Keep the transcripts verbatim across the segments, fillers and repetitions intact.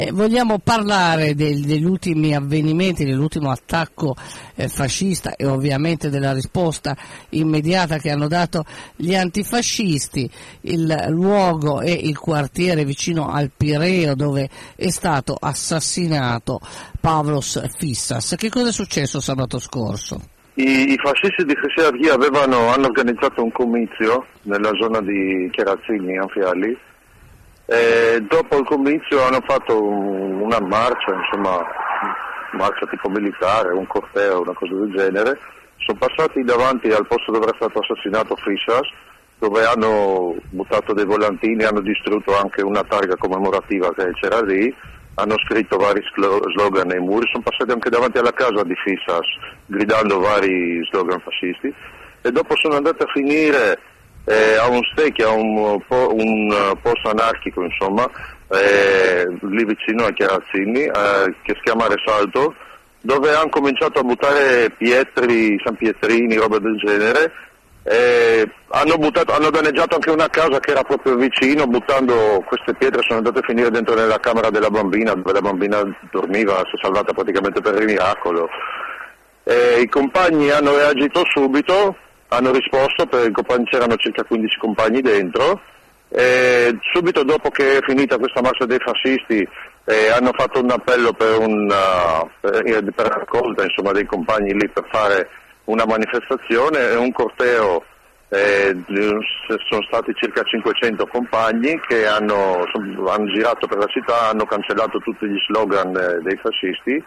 Eh, vogliamo parlare del, degli ultimi avvenimenti, dell'ultimo attacco eh, fascista e ovviamente della risposta immediata che hanno dato gli antifascisti, il luogo e il quartiere vicino al Pireo dove è stato assassinato Pavlos Fyssas. Che cosa è successo sabato scorso? I, i fascisti di Chrysi avevano hanno organizzato un comizio nella zona di Cherazzini, Anfiali. E dopo il comizio hanno fatto un, una marcia, insomma, marcia tipo militare, un corteo, una cosa del genere. Sono passati davanti al posto dove era stato assassinato Fyssas, dove hanno buttato dei volantini, hanno distrutto anche una targa commemorativa che c'era lì, hanno scritto vari slogan nei muri, sono passati anche davanti alla casa di Fyssas gridando vari slogan fascisti e dopo sono andati a finire Eh, a un stecchio, a un, po, un uh, posto anarchico, insomma, eh, lì vicino a Cherazzini, eh, che si chiama Resalto, dove hanno cominciato a buttare pietri, sanpietrini, roba del genere. Eh, hanno, buttato, hanno danneggiato anche una casa che era proprio vicino, buttando queste pietre sono andate a finire dentro nella camera della bambina, dove la bambina dormiva, si è salvata praticamente per il miracolo. Eh, I compagni hanno reagito subito, hanno risposto, per il compagni, c'erano circa quindici compagni dentro, e subito dopo che è finita questa marcia dei fascisti eh, hanno fatto un appello per, una, per, per raccolta insomma, dei compagni lì per fare una manifestazione e un corteo, eh, sono stati circa cinquecento compagni che hanno, son, hanno girato per la città, hanno cancellato tutti gli slogan eh, dei fascisti.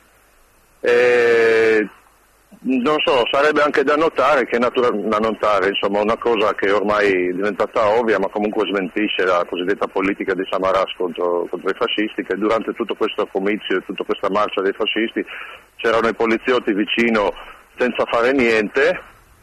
E, non so, sarebbe anche da notare che natura- da notare, insomma, una cosa che ormai è diventata ovvia ma comunque smentisce la cosiddetta politica di Samaras contro, contro i fascisti, che durante tutto questo comizio e tutta questa marcia dei fascisti c'erano i poliziotti vicino senza fare niente,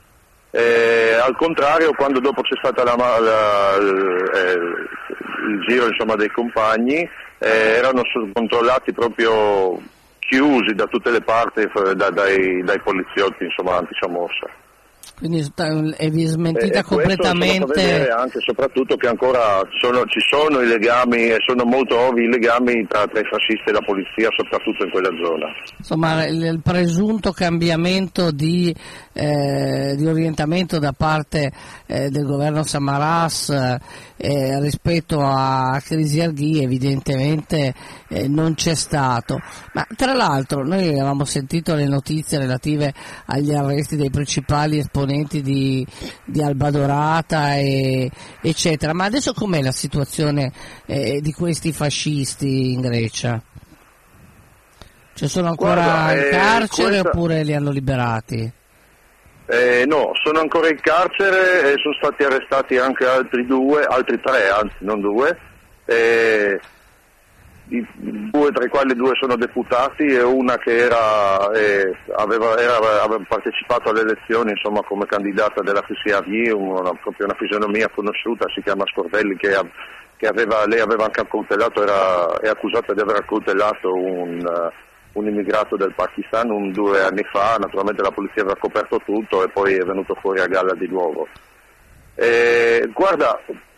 e, al contrario quando dopo c'è stata la, la, eh, il giro insomma, dei compagni eh, erano controllati proprio chiusi da tutte le parti da, dai, dai poliziotti insomma anti-Samorsa. Quindi è smentita e completamente. Questo, vedere anche e soprattutto che ancora sono, ci sono i legami e sono molto ovvi i legami tra, tra i fascisti e la polizia, soprattutto in quella zona. Insomma, il, il presunto cambiamento di, eh, di orientamento da parte eh, del governo Samaras eh, rispetto a Chrysi Arghi evidentemente eh, non c'è stato. Ma tra l'altro noi avevamo sentito le notizie relative agli arresti dei principali esponenti Di, di Alba Dorata e, eccetera, ma adesso com'è la situazione eh, di questi fascisti in Grecia? Cioè sono ancora Guarda, in eh, carcere questa... oppure li hanno liberati? Eh, no, sono ancora in carcere e sono stati arrestati anche altri due, altri tre, anzi non due, eh, i due tra i quali due sono deputati e una che era, eh, aveva, era, aveva partecipato alle elezioni insomma, come candidata della Chrysi Arghi, una, proprio una fisionomia conosciuta, si chiama Scordelli, che, che aveva, lei aveva anche accoltellato, era, è accusata di aver accoltellato un, uh, un immigrato del Pakistan un, due anni fa, naturalmente la polizia aveva coperto tutto e poi è venuto fuori a galla di nuovo. Eh, guarda,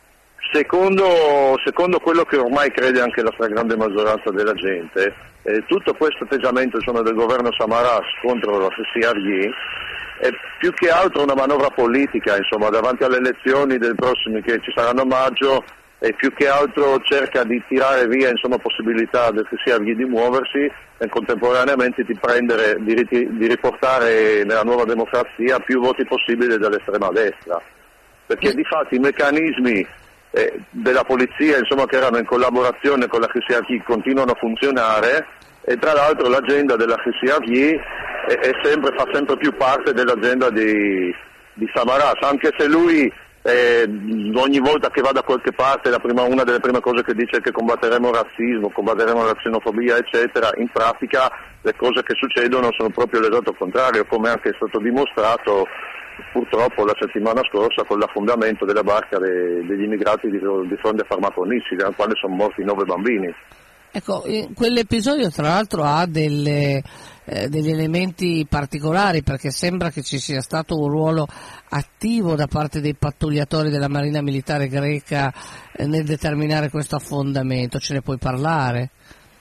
Secondo, secondo quello che ormai crede anche la stragrande maggioranza della gente, eh, tutto questo atteggiamento insomma, del governo Samaras contro la Chrysi Arghi è più che altro una manovra politica, insomma, davanti alle elezioni del prossimi che ci saranno a maggio, e più che altro cerca di tirare via insomma, possibilità del Chrysi Arghi di muoversi e contemporaneamente di, prendere, di, di riportare nella nuova democrazia più voti possibili dall'estrema destra, perché di fatto i meccanismi Eh, della polizia insomma, che erano in collaborazione con la Chrysi Arghi continuano a funzionare e tra l'altro l'agenda della Chrysi Arghi è, è sempre, fa sempre più parte dell'agenda di, di Samaras, anche se lui eh, ogni volta che va da qualche parte la prima, una delle prime cose che dice è che combatteremo il razzismo, combatteremo la xenofobia eccetera, in pratica le cose che succedono sono proprio l'esatto contrario, come anche è stato dimostrato purtroppo la settimana scorsa con l'affondamento della barca de, degli immigrati di, di fronte a Farmaconisi, nel quale sono morti nove bambini. Ecco, quell'episodio tra l'altro ha delle, eh, degli elementi particolari, perché sembra che ci sia stato un ruolo attivo da parte dei pattugliatori della Marina Militare greca eh, nel determinare questo affondamento. Ce ne puoi parlare?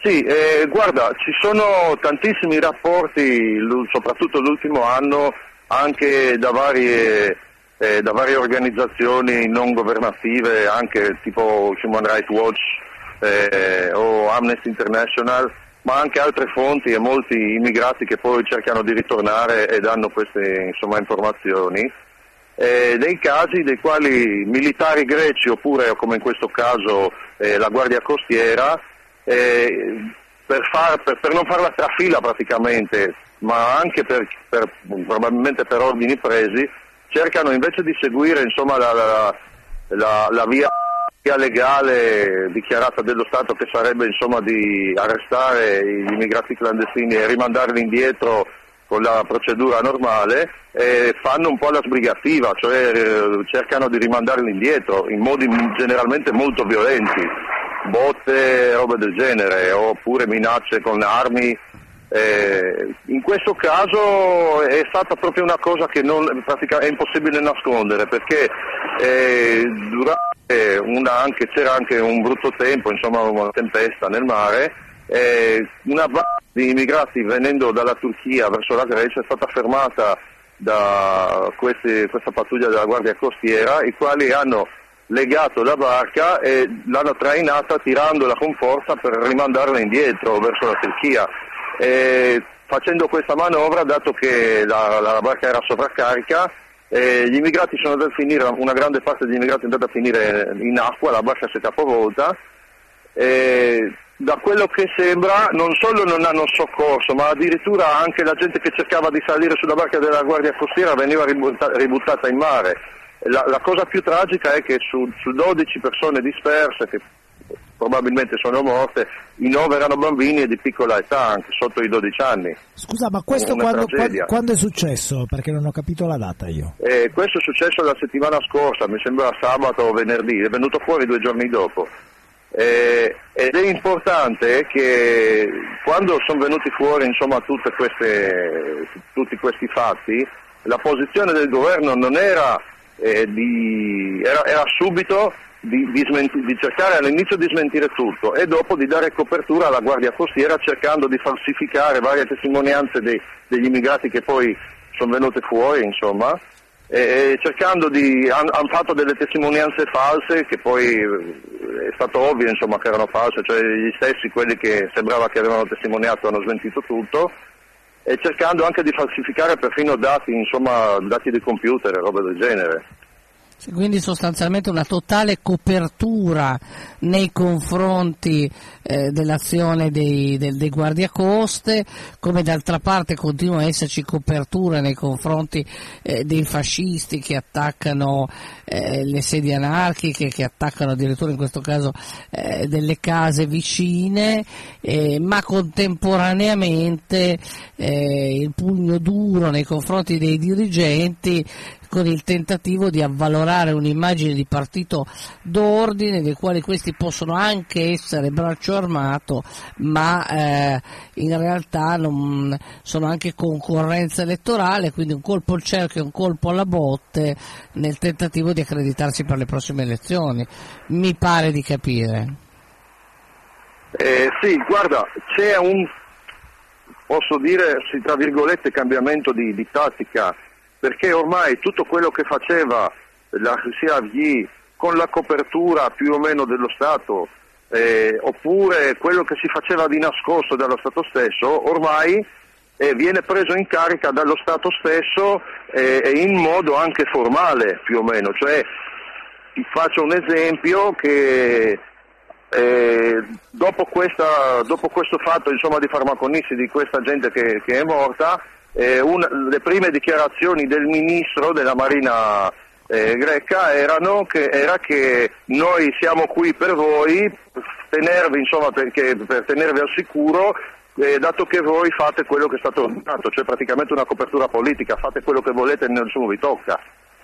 Sì, eh, guarda, ci sono tantissimi rapporti, soprattutto l'ultimo anno, anche da varie, eh, da varie organizzazioni non governative, anche tipo Human Rights Watch eh, o Amnesty International, ma anche altre fonti e molti immigrati che poi cercano di ritornare e danno queste insomma, informazioni. Eh, dei casi dei quali militari greci oppure come in questo caso eh, la Guardia Costiera eh, per, far, per, per non fare la trafila praticamente, ma anche per, per, probabilmente per ordini presi, cercano invece di seguire insomma, la, la, la, la via legale dichiarata dello Stato, che sarebbe insomma, di arrestare gli immigrati clandestini e rimandarli indietro con la procedura normale, eh, fanno un po' la sbrigativa, cioè eh, cercano di rimandarli indietro in modi generalmente molto violenti, botte, robe del genere, oppure minacce con armi. Eh, in questo caso è stata proprio una cosa che non, pratica, è impossibile nascondere, perché eh, durante una, anche, c'era anche un brutto tempo, insomma una tempesta nel mare. Eh, una banda di immigrati venendo dalla Turchia verso la Grecia è stata fermata da questi, questa pattuglia della Guardia Costiera, i quali hanno legato la barca e l'hanno trainata tirandola con forza per rimandarla indietro verso la Turchia. Eh, facendo questa manovra, dato che la, la barca era sovraccarica, eh, gli immigrati sono andati a finire, una grande parte degli immigrati è andata a finire in acqua, la barca si è capovolta. Eh, da quello che sembra non solo non hanno soccorso, ma addirittura anche la gente che cercava di salire sulla barca della Guardia Costiera veniva ributta, ributtata in mare. La, la cosa più tragica è che su, su dodici persone disperse, che probabilmente sono morte, i nove erano bambini e di piccola età, anche sotto i dodici anni. Scusa, ma questo quando, quando, quando è successo? Perché non ho capito la data io. Eh, questo è successo la settimana scorsa, mi sembra sabato o venerdì, è venuto fuori due giorni dopo. Eh, ed è importante che quando sono venuti fuori insomma tutte queste, tutti questi fatti, la posizione del governo non era, eh, di, era, era subito di, di, smenti, di cercare all'inizio di smentire tutto e dopo di dare copertura alla Guardia Costiera, cercando di falsificare varie testimonianze dei, degli immigrati che poi sono venute fuori, insomma. E cercando di hanno han fatto delle testimonianze false che poi è stato ovvio insomma che erano false, cioè gli stessi quelli che sembrava che avevano testimoniato hanno smentito tutto, e cercando anche di falsificare perfino dati, insomma dati di computer e robe del genere. Quindi sostanzialmente una totale copertura nei confronti eh, dell'azione dei, del, dei guardiacoste, come d'altra parte continua a esserci copertura nei confronti eh, dei fascisti che attaccano eh, le sedi anarchiche, che attaccano addirittura in questo caso eh, delle case vicine, eh, ma contemporaneamente eh, il pugno duro nei confronti dei dirigenti, con il tentativo di avvalorare un'immagine di partito d'ordine del quale questi possono anche essere braccio armato, ma eh, in realtà non, sono anche concorrenza elettorale, quindi un colpo al cerchio e un colpo alla botte nel tentativo di accreditarsi per le prossime elezioni, mi pare di capire. Eh, sì, guarda, c'è un, posso dire, tra virgolette, cambiamento di, di tattica, perché ormai tutto quello che faceva la C A V I con la copertura più o meno dello Stato, eh, oppure quello che si faceva di nascosto dallo Stato stesso, ormai eh, viene preso in carica dallo Stato stesso eh, e in modo anche formale più o meno. Cioè, ti faccio un esempio che eh, dopo, questa, dopo questo fatto insomma, di farmaconissi di questa gente che, che è morta, Eh, una, le prime dichiarazioni del ministro della Marina eh, greca erano che, era che noi siamo qui per voi, tenervi, insomma, perché, per tenervi al sicuro, eh, dato che voi fate quello che è stato ordinato, cioè praticamente una copertura politica, fate quello che volete e nessuno vi tocca.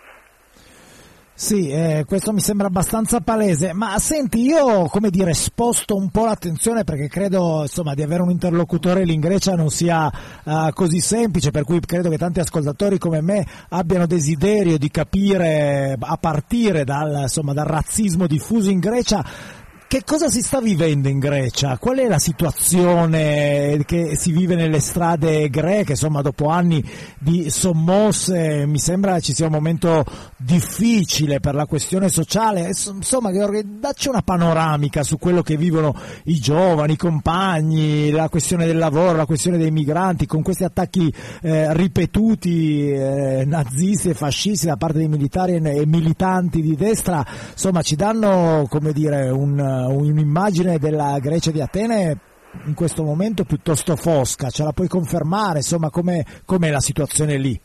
Sì, eh, questo mi sembra abbastanza palese, ma senti, io come dire sposto un po' l'attenzione perché credo insomma di avere un interlocutore lì in Grecia non sia uh, così semplice, per cui credo che tanti ascoltatori come me abbiano desiderio di capire, a partire dal, insomma, dal razzismo diffuso in Grecia, che cosa si sta vivendo in Grecia? Qual è la situazione che si vive nelle strade greche? Insomma, dopo anni di sommosse, mi sembra ci sia un momento difficile per la questione sociale. Insomma, dacci una panoramica su quello che vivono i giovani, i compagni, la questione del lavoro, la questione dei migranti, con questi attacchi eh, ripetuti eh, nazisti e fascisti da parte dei militari e militanti di destra. Insomma, ci danno, come dire, un, un'immagine della Grecia di Atene in questo momento piuttosto fosca. Ce la puoi confermare? Insomma, com'è, com'è la situazione lì?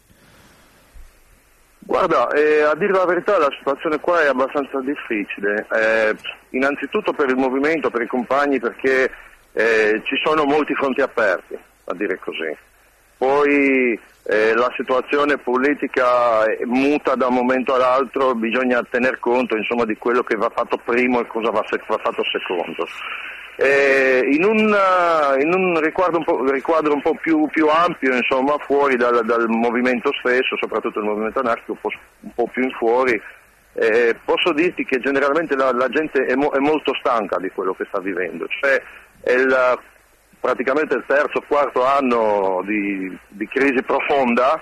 Guarda, eh, a dire la verità la situazione qua è abbastanza difficile, eh, innanzitutto per il movimento, per i compagni, perché eh, ci sono molti fronti aperti, a dire così. Poi eh, la situazione politica muta da un momento all'altro, bisogna tener conto insomma di quello che va fatto primo e cosa va, se- va fatto secondo. Eh, in, un, in un riquadro un po', riquadro un po' più, più ampio, insomma, fuori dal, dal movimento stesso, soprattutto il movimento anarchico, un po', un po' più in fuori, eh, posso dirti che generalmente la, la gente è, mo- è molto stanca di quello che sta vivendo, cioè è il, praticamente il terzo, quarto anno di, di crisi profonda,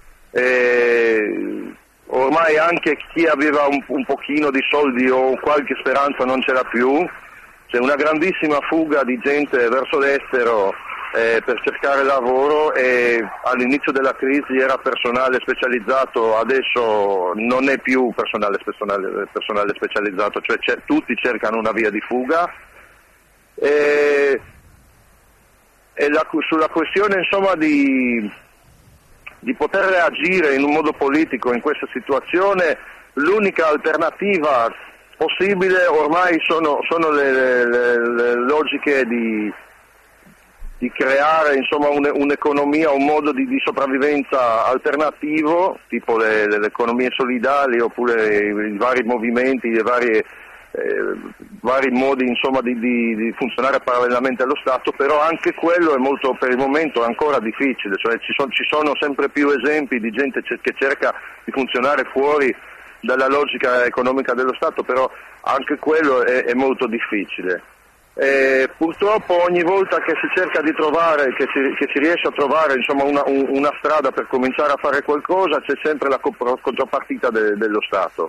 eh, ormai anche chi aveva un, un pochino di soldi o qualche speranza non ce l'ha più. C'è una grandissima fuga di gente verso l'estero eh, per cercare lavoro, e all'inizio della crisi era personale specializzato, adesso non è più personale, personale, personale specializzato, cioè c'è, tutti cercano una via di fuga. E, e la, sulla questione insomma di, di poter reagire in un modo politico in questa situazione, l'unica alternativa possibile ormai sono, sono le, le, le logiche di, di creare insomma un, un'economia, un modo di, di sopravvivenza alternativo, tipo le, le economie solidali, oppure i, i vari movimenti, le varie, eh, vari modi insomma di, di, di funzionare parallelamente allo Stato, però anche quello è molto, per il momento è ancora difficile, cioè ci, son, ci sono sempre più esempi di gente che cerca di funzionare fuori dalla logica economica dello Stato, però anche quello è, è molto difficile. E purtroppo ogni volta che si cerca di trovare, che si, che si riesce a trovare insomma, una, un, una strada per cominciare a fare qualcosa, c'è sempre la contropartita de, dello Stato.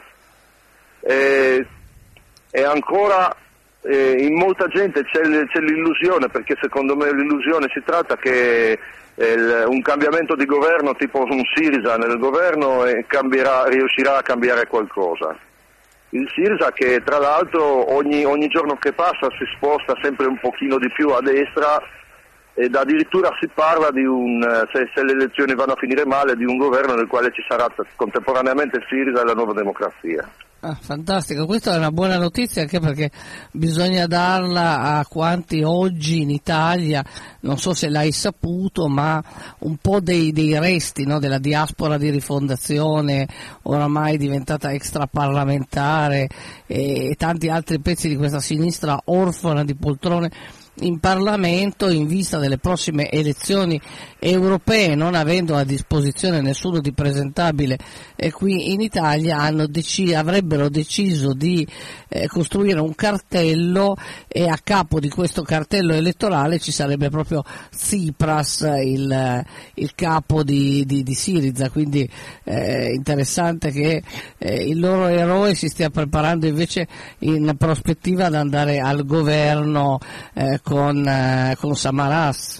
E, e ancora eh, in molta gente c'è, c'è l'illusione, perché secondo me l'illusione si tratta che Il, un cambiamento di governo tipo un Sirisa nel governo e cambierà, riuscirà a cambiare qualcosa. Il Sirisa che tra l'altro ogni, ogni giorno che passa si sposta sempre un pochino di più a destra, ed addirittura si parla di un, se, se le elezioni vanno a finire male, di un governo nel quale ci sarà contemporaneamente il Sirisa e la Nuova Democrazia. Ah, fantastico, questa è una buona notizia, anche perché bisogna darla a quanti oggi in Italia, non so se l'hai saputo, ma un po' dei, dei resti, no, della diaspora di Rifondazione, oramai diventata extraparlamentare, e, e tanti altri pezzi di questa sinistra orfana di poltrone in Parlamento, in vista delle prossime elezioni europee, non avendo a disposizione nessuno di presentabile eh, qui in Italia, hanno deci- avrebbero deciso di eh, costruire un cartello, e a capo di questo cartello elettorale ci sarebbe proprio Tsipras, il, il capo di, di, di Siriza, quindi eh, interessante che eh, il loro eroe si stia preparando invece in prospettiva ad andare al governo eh, con, eh, con Samaras.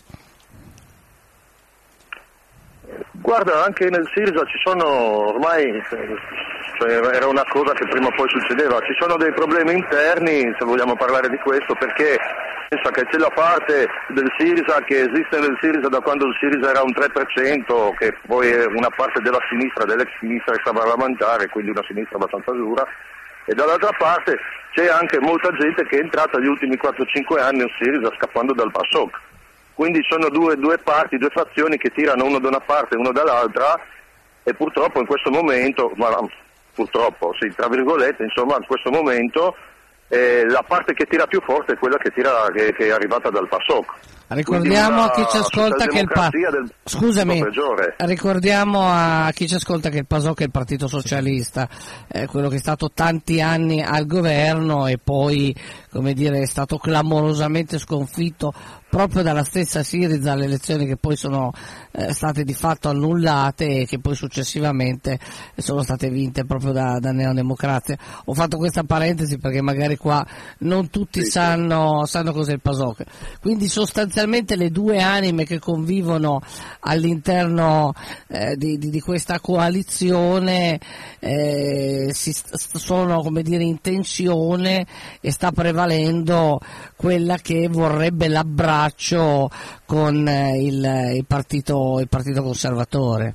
Guarda, anche nel Sirisa ci sono ormai, cioè era una cosa che prima o poi succedeva, ci sono dei problemi interni, se vogliamo parlare di questo, perché pensa che c'è la parte del Sirisa che esiste nel Sirisa da quando il Sirisa era un tre per cento, che poi è una parte della sinistra, dell'ex sinistra extraparlamentare, quindi una sinistra abbastanza dura, e dall'altra parte c'è anche molta gente che è entrata negli ultimi quattro cinque anni al Sirisa scappando dal PASOK. Quindi sono due, due parti, due fazioni che tirano uno da una parte e uno dall'altra, e purtroppo in questo momento, ma purtroppo sì, tra virgolette, insomma in questo momento eh, la parte che tira più forte è quella che, tira, che, che è arrivata dal PASOK. Ricordiamo a chi ci ascolta che il pa- del scusami, ricordiamo a chi ci ascolta che il PASOK è il Partito Socialista, eh, quello che è stato tanti anni al governo e poi, come dire, è stato clamorosamente sconfitto proprio dalla stessa Syriza alle elezioni che poi sono eh, state di fatto annullate e che poi successivamente sono state vinte proprio da, da Neodemocrazia. Ho fatto questa parentesi perché magari qua non tutti sì, sanno, sanno cos'è il PASOK. Quindi sostanzialmente le due anime che convivono all'interno eh, di, di, di questa coalizione eh, si st- sono, come dire, in tensione e sta prevalendo quella che vorrebbe l'abbraccio con il, il, partito, il partito conservatore.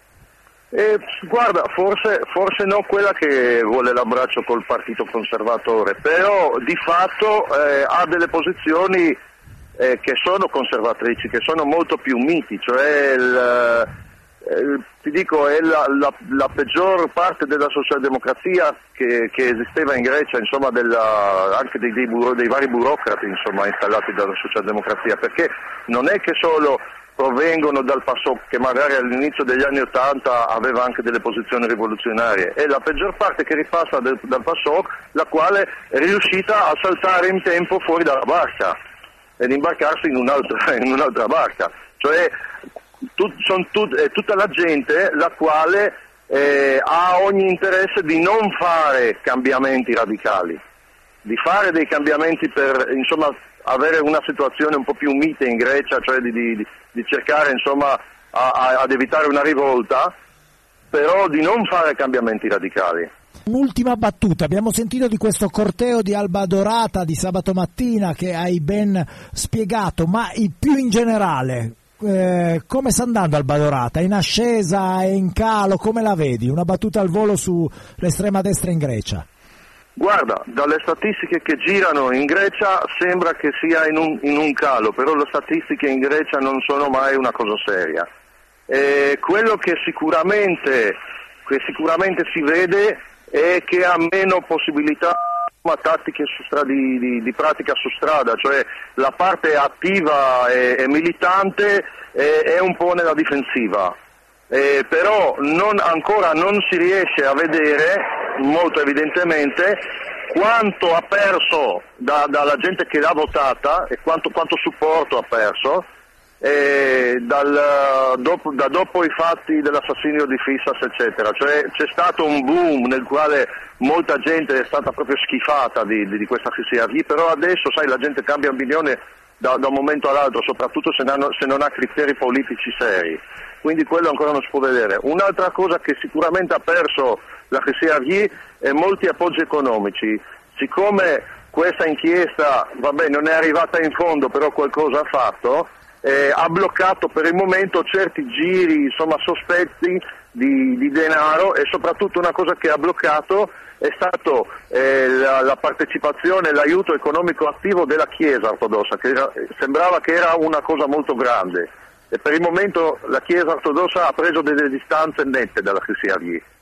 Eh, guarda, forse, forse non quella che vuole l'abbraccio col partito conservatore, però di fatto eh, ha delle posizioni eh, che sono conservatrici, che sono molto più miti, cioè il, eh, ti dico è la, la, la peggior parte della socialdemocrazia che, che esisteva in Grecia, insomma, della, anche dei, dei, buro, dei vari burocrati, insomma, installati dalla socialdemocrazia, perché non è che solo provengono dal PASOK, che magari all'inizio degli anni Ottanta aveva anche delle posizioni rivoluzionarie, è la peggior parte che ripassa del, dal PASOK, la quale è riuscita a saltare in tempo fuori dalla barca ed imbarcarsi in un'altra, in un'altra barca, cioè tut, son tut, è tutta la gente la quale eh, ha ogni interesse di non fare cambiamenti radicali, di fare dei cambiamenti per, insomma, avere una situazione un po' più mite in Grecia, cioè di, di, di cercare, insomma, a, a, ad evitare una rivolta, però di non fare cambiamenti radicali. Un'ultima battuta, abbiamo sentito di questo corteo di Alba Dorata di sabato mattina che hai ben spiegato, ma più in generale, eh, come sta andando Alba Dorata? È in ascesa, è in calo, come la vedi? Una battuta al volo sull'estrema destra in Grecia. Guarda, dalle statistiche che girano in Grecia sembra che sia in un, in un calo, però le statistiche in Grecia non sono mai una cosa seria. E quello che sicuramente, che sicuramente si vede è che ha meno possibilità tattiche su stra- di, di, di pratica su strada, cioè la parte attiva e, e militante è, è un po' nella difensiva. Eh, però non, ancora non si riesce a vedere molto evidentemente quanto ha perso da, dalla gente che l'ha votata e quanto, quanto supporto ha perso eh, dal, dopo, da dopo i fatti dell'assassinio di Fissas eccetera, cioè c'è stato un boom nel quale molta gente è stata proprio schifata di, di, di questa C C R I, però adesso sai la gente cambia opinione da, da un momento all'altro, soprattutto se non, se non ha criteri politici seri. Quindi quello ancora non si può vedere. Un'altra cosa che sicuramente ha perso la C C R I è molti appoggi economici. Siccome questa inchiesta, vabbè, non è arrivata in fondo, però qualcosa ha fatto, eh, ha bloccato per il momento certi giri, insomma, sospetti di, di denaro, e soprattutto una cosa che ha bloccato è stato eh, la, la partecipazione, l'aiuto economico attivo della Chiesa ortodossa, che era, sembrava che era una cosa molto grande. E per il momento la Chiesa ortodossa ha preso delle distanze nette dalla C C R I.